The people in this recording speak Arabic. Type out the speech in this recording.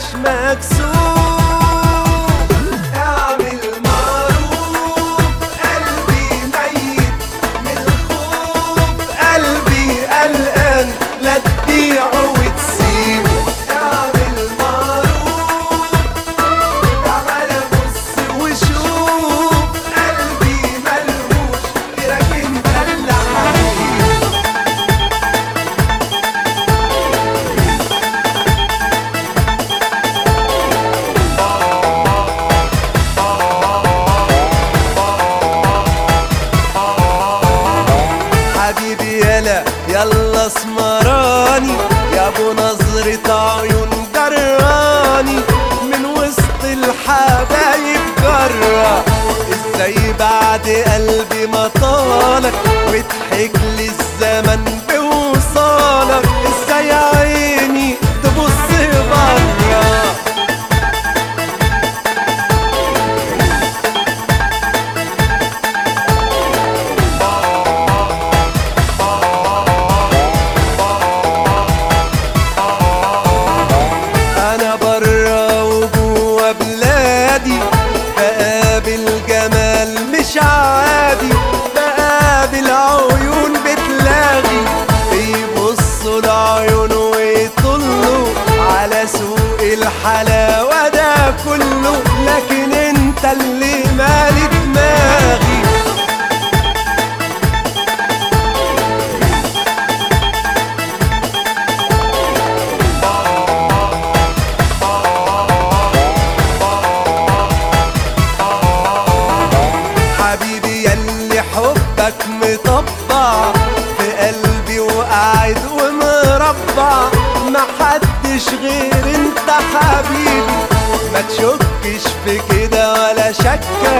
مكسوف. اعمل معروف قلبي ميت من الخوف، قلبي قلقان لا تبيعه وتسيبه. اعمل معروف تعال بص وشوف، قلبي ملهوش غيرك انت اللي حبيبه. حبيبي يلا اسمراني يا ابو نظرة عيون جراني، من وسط الحبايب جرة. ازاي بعد قلبي ما طالك وضحك لي الزمن بوصالك، ازاي عيني تبص برا. أنا برا وجوا بلادي بقابل جمال مش عادي، بقابل عيون بتلاغي بيبصوا العيون ويطلوا على سوق الحلاوة ده كله، لكن انت اللي مالي دماغي. حبيبي ياللي حبك مطبع في قلبي وقاعد ومربع، محدش غير انت حبيبي، ما تشكش في كده ولا شك